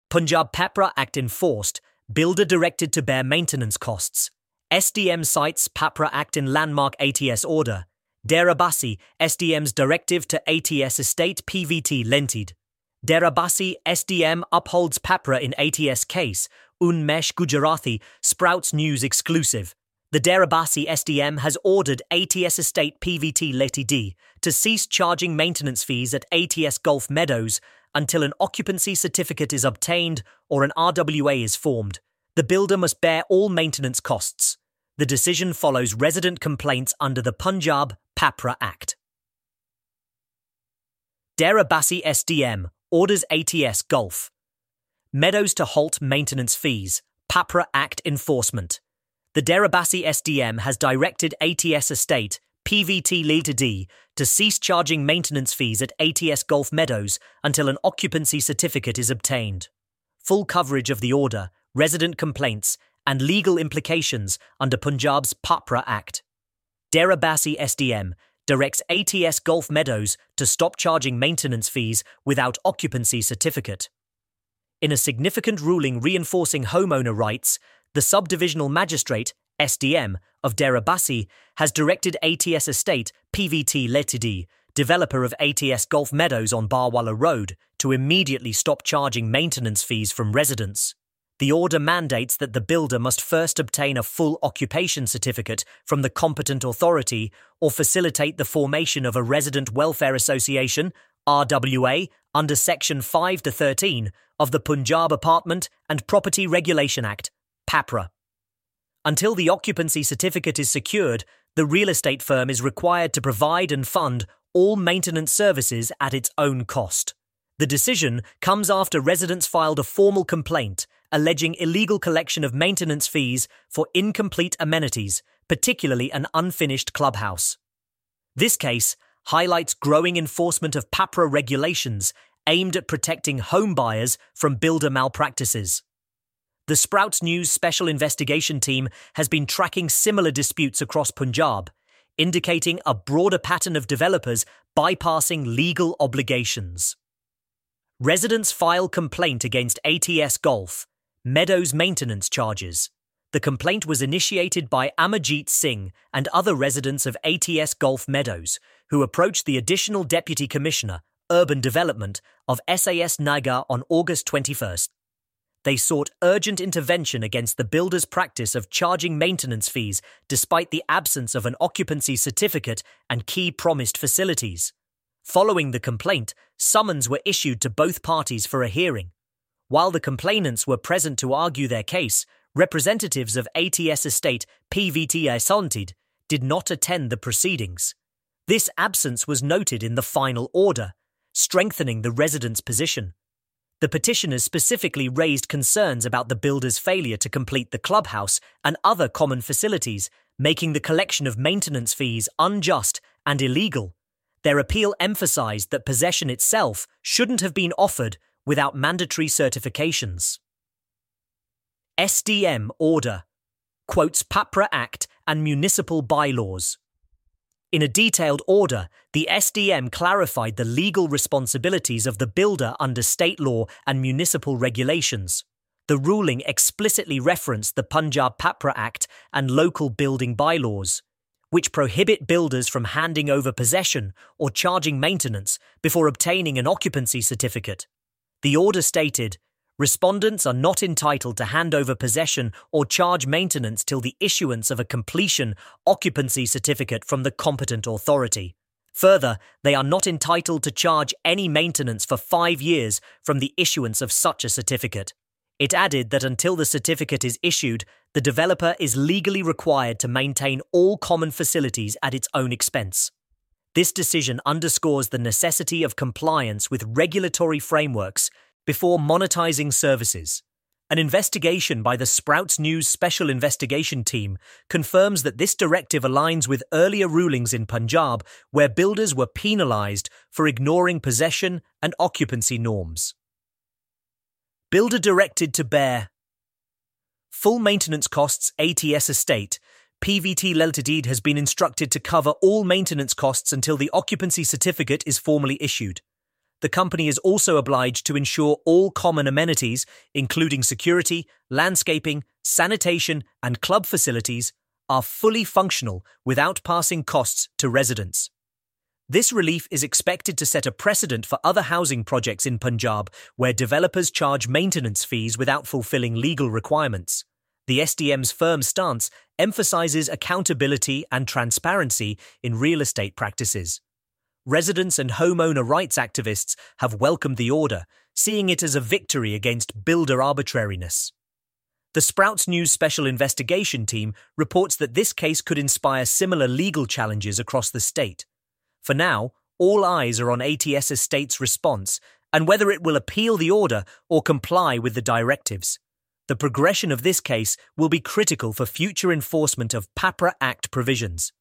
Punjab PAPRA Act enforced, builder directed to bear maintenance costs. SDM cites PAPRA Act in landmark ATS order. Derabasi, SDM's directive to ATS estate PVT lented. Derabasi, SDM upholds PAPRA in ATS case. Unmesh Gujarati, Sprouts News exclusive. The Derabasi SDM has ordered ATS estate PVT Ltd to cease charging maintenance fees at ATS Gulf Meadows until an occupancy certificate is obtained or an RWA is formed. The builder must bear all maintenance costs. The decision follows resident complaints under the Punjab PAPRA Act. Derabasi SDM orders ATS Gulf Meadows to halt maintenance fees. PAPRA Act enforcement. The Derabasi SDM has directed ATS estate PVT Ltd to cease charging maintenance fees at ATS Gulf Meadows until an occupancy certificate is obtained. Full coverage of the order, resident complaints, and legal implications under Punjab's PAPRA Act. Derabasi SDM directs ATS Gulf Meadows to stop charging maintenance fees without occupancy certificate. In a significant ruling reinforcing homeowner rights, the Subdivisional Magistrate, SDM, of Derabasi has directed ATS Estate, PVT Ltd, developer of ATS Gulf Meadows on Barwala Road, to immediately stop charging maintenance fees from residents. The order mandates that the builder must first obtain a full occupation certificate from the competent authority or facilitate the formation of a Resident Welfare Association, RWA, under Section 5 to 13 of the Punjab Apartment and Property Regulation Act, PAPRA. Until the occupancy certificate is secured, the real estate firm is required to provide and fund all maintenance services at its own cost. The decision comes after residents filed a formal complaint alleging illegal collection of maintenance fees for incomplete amenities, particularly an unfinished clubhouse. This case highlights growing enforcement of PAPRA regulations aimed at protecting home buyers from builder malpractices. The Sprouts News Special Investigation Team has been tracking similar disputes across Punjab, indicating a broader pattern of developers bypassing legal obligations. Residents file complaint against ATS Gulf Meadows maintenance charges. The complaint was initiated by Amarjeet Singh and other residents of ATS Gulf Meadows, who approached the Additional Deputy Commissioner, Urban Development, of SAS Nagar on August 21st. They sought urgent intervention against the builder's practice of charging maintenance fees despite the absence of an occupancy certificate and key promised facilities. Following the complaint, summons were issued to both parties for a hearing. While the complainants were present to argue their case, representatives of ATS Estate PVT Asantid did not attend the proceedings. This absence was noted in the final order, strengthening the residents' position. The petitioners specifically raised concerns about the builder's failure to complete the clubhouse and other common facilities, making the collection of maintenance fees unjust and illegal. Their appeal emphasized that possession itself shouldn't have been offered without mandatory certifications. SDM order quotes PAPRA Act and municipal bylaws. In a detailed order, the SDM clarified the legal responsibilities of the builder under state law and municipal regulations. The ruling explicitly referenced the Punjab PAPRA Act and local building bylaws, which prohibit builders from handing over possession or charging maintenance before obtaining an occupancy certificate. The order stated, respondents are not entitled to hand over possession or charge maintenance till the issuance of a completion occupancy certificate from the competent authority. Further, they are not entitled to charge any maintenance for 5 years from the issuance of such a certificate. It added that until the certificate is issued, the developer is legally required to maintain all common facilities at its own expense. This decision underscores the necessity of compliance with regulatory frameworks before monetizing services. An investigation by the Sprouts News Special Investigation Team confirms that this directive aligns with earlier rulings in Punjab where builders were penalized for ignoring possession and occupancy norms. Builder directed to bear full maintenance costs. ATS Estate PVT Ltd has been instructed to cover all maintenance costs until the occupancy certificate is formally issued. The company is also obliged to ensure all common amenities, including security, landscaping, sanitation, and club facilities, are fully functional without passing costs to residents. This relief is expected to set a precedent for other housing projects in Punjab where developers charge maintenance fees without fulfilling legal requirements. The SDM's firm stance emphasizes accountability and transparency in real estate practices. Residents and homeowner rights activists have welcomed the order, seeing it as a victory against builder arbitrariness. The Sprouts News Special Investigation Team reports that this case could inspire similar legal challenges across the state. For now, all eyes are on ATS Estates' response and whether it will appeal the order or comply with the directives. The progression of this case will be critical for future enforcement of PAPRA Act provisions.